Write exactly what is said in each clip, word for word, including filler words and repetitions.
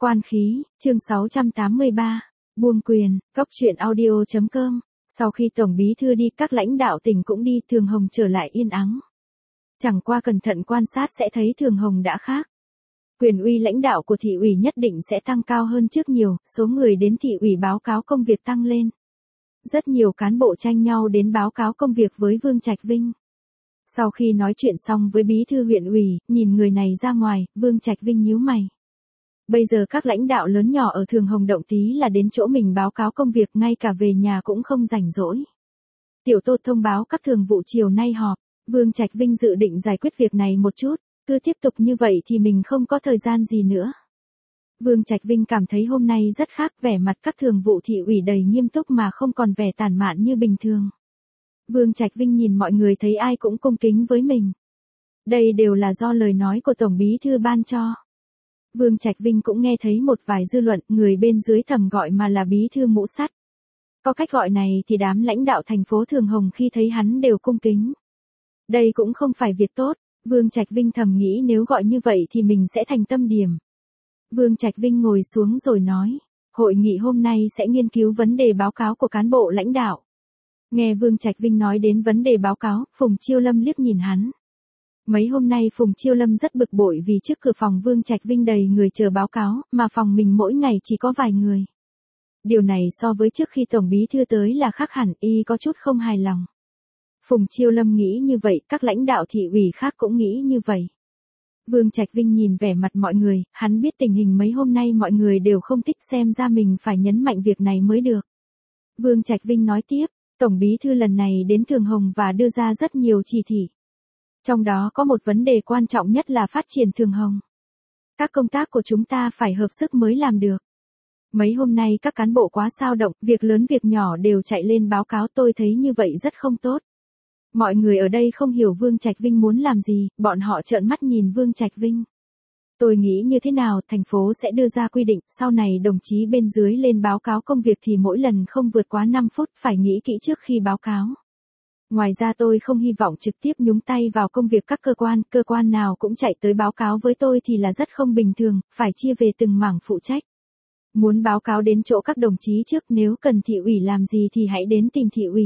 Quan khí, chương sáu trăm tám mươi ba, buông quyền, góc truyện audio.com. Sau khi Tổng Bí Thư đi, các lãnh đạo tỉnh cũng đi, Thường Hồng trở lại yên ắng. Chẳng qua cẩn thận quan sát sẽ thấy Thường Hồng đã khác. Quyền uy lãnh đạo của thị ủy nhất định sẽ tăng cao hơn trước nhiều, số người đến thị ủy báo cáo công việc tăng lên. Rất nhiều cán bộ tranh nhau đến báo cáo công việc với Vương Trạch Vinh. Sau khi nói chuyện xong với Bí Thư huyện ủy, nhìn người này ra ngoài, Vương Trạch Vinh nhíu mày. Bây giờ các lãnh đạo lớn nhỏ ở Thường Hồng động tí là đến chỗ mình báo cáo công việc, ngay cả về nhà cũng không rảnh rỗi. Tiểu Tô thông báo các thường vụ chiều nay họp, Vương Trạch Vinh dự định giải quyết việc này một chút, cứ tiếp tục như vậy thì mình không có thời gian gì nữa. Vương Trạch Vinh cảm thấy hôm nay rất khác, vẻ mặt các thường vụ thị ủy đầy nghiêm túc mà không còn vẻ tản mạn như bình thường. Vương Trạch Vinh nhìn mọi người thấy ai cũng cung kính với mình. Đây đều là do lời nói của Tổng Bí Thư ban cho. Vương Trạch Vinh cũng nghe thấy một vài dư luận, người bên dưới thầm gọi mà là Bí Thư mũ sắt. Có cách gọi này thì đám lãnh đạo thành phố Thường Hồng khi thấy hắn đều cung kính. Đây cũng không phải việc tốt, Vương Trạch Vinh thầm nghĩ nếu gọi như vậy thì mình sẽ thành tâm điểm. Vương Trạch Vinh ngồi xuống rồi nói, hội nghị hôm nay sẽ nghiên cứu vấn đề báo cáo của cán bộ lãnh đạo. Nghe Vương Trạch Vinh nói đến vấn đề báo cáo, Phùng Chiêu Lâm liếc nhìn hắn. Mấy hôm nay Phùng Chiêu Lâm rất bực bội vì trước cửa phòng Vương Trạch Vinh đầy người chờ báo cáo, mà phòng mình mỗi ngày chỉ có vài người. Điều này so với trước khi Tổng Bí Thư tới là khác hẳn, y có chút không hài lòng. Phùng Chiêu Lâm nghĩ như vậy, các lãnh đạo thị ủy khác cũng nghĩ như vậy. Vương Trạch Vinh nhìn vẻ mặt mọi người, hắn biết tình hình mấy hôm nay mọi người đều không thích, xem ra mình phải nhấn mạnh việc này mới được. Vương Trạch Vinh nói tiếp, Tổng Bí Thư lần này đến Thường Hồng và đưa ra rất nhiều chỉ thị. Trong đó có một vấn đề quan trọng nhất là phát triển Thường Hồng. Các công tác của chúng ta phải hợp sức mới làm được. Mấy hôm nay các cán bộ quá sao động, việc lớn việc nhỏ đều chạy lên báo cáo, tôi thấy như vậy rất không tốt. Mọi người ở đây không hiểu Vương Trạch Vinh muốn làm gì, bọn họ trợn mắt nhìn Vương Trạch Vinh. Tôi nghĩ như thế nào, thành phố sẽ đưa ra quy định, sau này đồng chí bên dưới lên báo cáo công việc thì mỗi lần không vượt quá năm phút, phải nghĩ kỹ trước khi báo cáo. Ngoài ra tôi không hy vọng trực tiếp nhúng tay vào công việc các cơ quan, cơ quan nào cũng chạy tới báo cáo với tôi thì là rất không bình thường, phải chia về từng mảng phụ trách. Muốn báo cáo đến chỗ các đồng chí trước, nếu cần thị ủy làm gì thì hãy đến tìm thị ủy.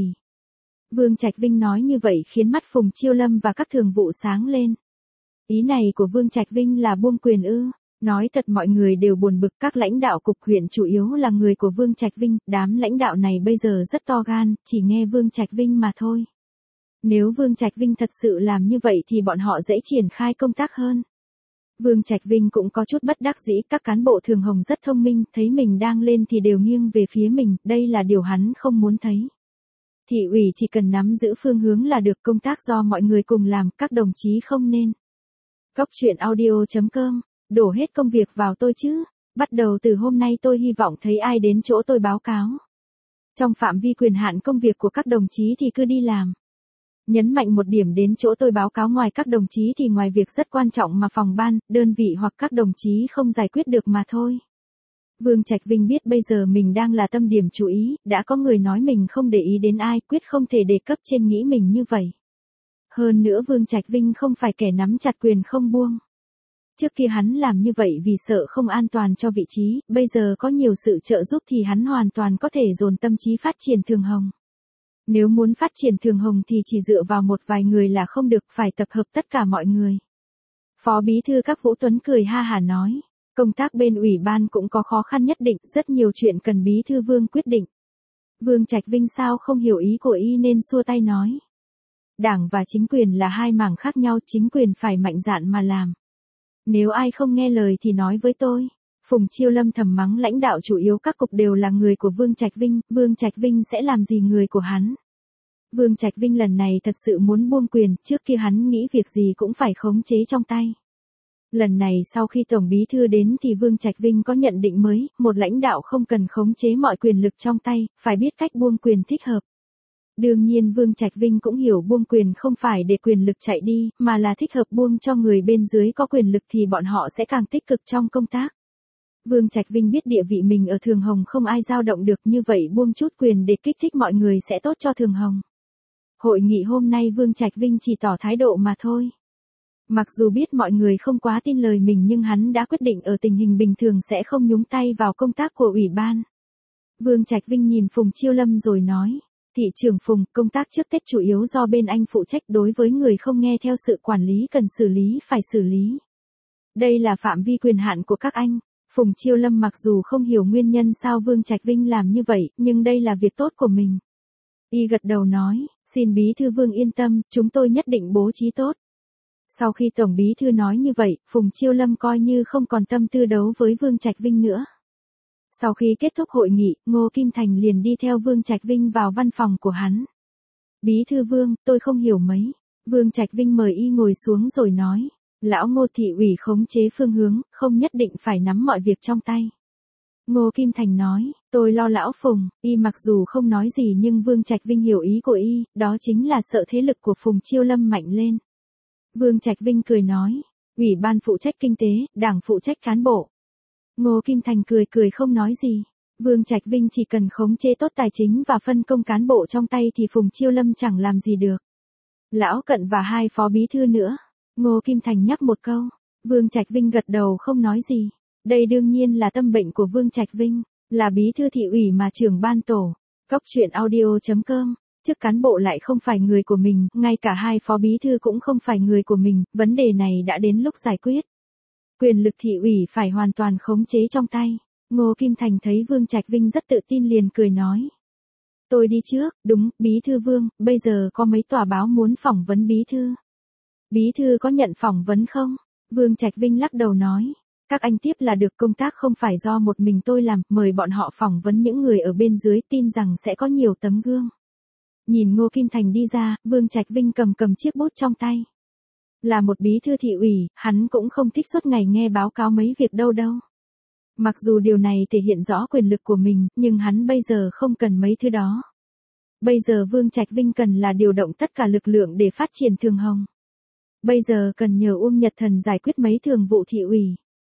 Vương Trạch Vinh nói như vậy khiến mắt Phùng Chiêu Lâm và các thường vụ sáng lên. Ý này của Vương Trạch Vinh là buông quyền ư? Nói thật mọi người đều buồn bực, các lãnh đạo cục huyện chủ yếu là người của Vương Trạch Vinh, đám lãnh đạo này bây giờ rất to gan, chỉ nghe Vương Trạch Vinh mà thôi. Nếu Vương Trạch Vinh thật sự làm như vậy thì bọn họ dễ triển khai công tác hơn. Vương Trạch Vinh cũng có chút bất đắc dĩ, các cán bộ Thường Hồng rất thông minh, thấy mình đang lên thì đều nghiêng về phía mình, đây là điều hắn không muốn thấy. Thị ủy chỉ cần nắm giữ phương hướng là được, công tác do mọi người cùng làm, các đồng chí không nên. Góc truyện audio.com, đổ hết công việc vào tôi chứ, bắt đầu từ hôm nay tôi hy vọng thấy ai đến chỗ tôi báo cáo. Trong phạm vi quyền hạn công việc của các đồng chí thì cứ đi làm. Nhấn mạnh một điểm, đến chỗ tôi báo cáo ngoài các đồng chí thì ngoài việc rất quan trọng mà phòng ban, đơn vị hoặc các đồng chí không giải quyết được mà thôi. Vương Trạch Vinh biết bây giờ mình đang là tâm điểm chú ý, đã có người nói mình không để ý đến ai, quyết không thể để cấp trên nghĩ mình như vậy. Hơn nữa Vương Trạch Vinh không phải kẻ nắm chặt quyền không buông. Trước kia hắn làm như vậy vì sợ không an toàn cho vị trí, bây giờ có nhiều sự trợ giúp thì hắn hoàn toàn có thể dồn tâm trí phát triển Thường Hồng. Nếu muốn phát triển Thường Hồng thì chỉ dựa vào một vài người là không được, phải tập hợp tất cả mọi người. Phó Bí Thư các Vũ Tuấn cười ha hả nói, công tác bên ủy ban cũng có khó khăn nhất định, rất nhiều chuyện cần Bí Thư Vương quyết định. Vương Trạch Vinh sao không hiểu ý của y nên xua tay nói. Đảng và chính quyền là hai mảng khác nhau, chính quyền phải mạnh dạn mà làm. Nếu ai không nghe lời thì nói với tôi. Phùng Chiêu Lâm thầm mắng lãnh đạo chủ yếu các cục đều là người của Vương Trạch Vinh, Vương Trạch Vinh sẽ làm gì người của hắn. Vương Trạch Vinh lần này thật sự muốn buông quyền, trước kia hắn nghĩ việc gì cũng phải khống chế trong tay. Lần này sau khi Tổng Bí Thư đến thì Vương Trạch Vinh có nhận định mới, một lãnh đạo không cần khống chế mọi quyền lực trong tay, phải biết cách buông quyền thích hợp. Đương nhiên Vương Trạch Vinh cũng hiểu buông quyền không phải để quyền lực chạy đi, mà là thích hợp buông cho người bên dưới có quyền lực thì bọn họ sẽ càng tích cực trong công tác. Vương Trạch Vinh biết địa vị mình ở Thường Hồng không ai dao động được, như vậy buông chút quyền để kích thích mọi người sẽ tốt cho Thường Hồng. Hội nghị hôm nay Vương Trạch Vinh chỉ tỏ thái độ mà thôi. Mặc dù biết mọi người không quá tin lời mình nhưng hắn đã quyết định ở tình hình bình thường sẽ không nhúng tay vào công tác của ủy ban. Vương Trạch Vinh nhìn Phùng Chiêu Lâm rồi nói, thị trưởng Phùng, công tác trước Tết chủ yếu do bên anh phụ trách, đối với người không nghe theo sự quản lý cần xử lý phải xử lý. Đây là phạm vi quyền hạn của các anh. Phùng Chiêu Lâm mặc dù không hiểu nguyên nhân sao Vương Trạch Vinh làm như vậy, nhưng đây là việc tốt của mình. Y gật đầu nói, xin bí thư Vương yên tâm, chúng tôi nhất định bố trí tốt. Sau khi Tổng bí thư nói như vậy, Phùng Chiêu Lâm coi như không còn tâm tư đấu với Vương Trạch Vinh nữa. Sau khi kết thúc hội nghị, Ngô Kim Thành liền đi theo Vương Trạch Vinh vào văn phòng của hắn. Bí thư Vương, tôi không hiểu mấy. Vương Trạch Vinh mời y ngồi xuống rồi nói, lão Ngô thị ủy khống chế phương hướng, không nhất định phải nắm mọi việc trong tay. Ngô Kim Thành nói, tôi lo lão Phùng. Y mặc dù không nói gì nhưng Vương Trạch Vinh hiểu ý của y, đó chính là sợ thế lực của Phùng Chiêu Lâm mạnh lên. Vương Trạch Vinh cười nói, ủy ban phụ trách kinh tế, đảng phụ trách cán bộ. Ngô Kim Thành cười cười không nói gì. Vương Trạch Vinh chỉ cần khống chế tốt tài chính và phân công cán bộ trong tay thì Phùng Chiêu Lâm chẳng làm gì được. Lão Cận và hai phó bí thư nữa. Ngô Kim Thành nhắc một câu. Vương Trạch Vinh gật đầu không nói gì. Đây đương nhiên là tâm bệnh của Vương Trạch Vinh, là bí thư thị ủy mà trưởng ban tổ. Cóc truyện audio chấm com. Chức cán bộ lại không phải người của mình, ngay cả hai phó bí thư cũng không phải người của mình, vấn đề này đã đến lúc giải quyết. Quyền lực thị ủy phải hoàn toàn khống chế trong tay. Ngô Kim Thành thấy Vương Trạch Vinh rất tự tin liền cười nói. Tôi đi trước, đúng, bí thư Vương, bây giờ có mấy tòa báo muốn phỏng vấn bí thư. Bí thư có nhận phỏng vấn không? Vương Trạch Vinh lắc đầu nói. Các anh tiếp là được, công tác không phải do một mình tôi làm, mời bọn họ phỏng vấn những người ở bên dưới, tin rằng sẽ có nhiều tấm gương. Nhìn Ngô Kim Thành đi ra, Vương Trạch Vinh cầm cầm chiếc bút trong tay. Là một bí thư thị ủy, hắn cũng không thích suốt ngày nghe báo cáo mấy việc đâu đâu. Mặc dù điều này thể hiện rõ quyền lực của mình, nhưng hắn bây giờ không cần mấy thứ đó. Bây giờ Vương Trạch Vinh cần là điều động tất cả lực lượng để phát triển Thường Hồng. Bây giờ cần nhờ Uông Nhật Thần giải quyết mấy thường vụ thị ủy.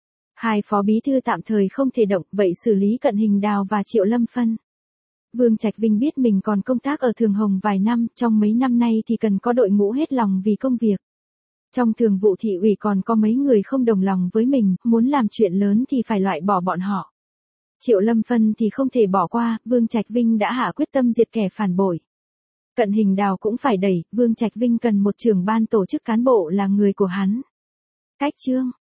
Hai phó bí thư tạm thời không thể động, vậy xử lý Cận Hình Đào và Triệu Lâm Phân. Vương Trạch Vinh biết mình còn công tác ở Thường Hồng vài năm, trong mấy năm nay thì cần có đội ngũ hết lòng vì công việc. Trong thường vụ thị ủy còn có mấy người không đồng lòng với mình, muốn làm chuyện lớn thì phải loại bỏ bọn họ. Triệu Lâm Phân thì không thể bỏ qua, Vương Trạch Vinh đã hạ quyết tâm diệt kẻ phản bội. Cận Hình Đào cũng phải đẩy, Vương Trạch Vinh cần một trưởng ban tổ chức cán bộ là người của hắn. Cách chương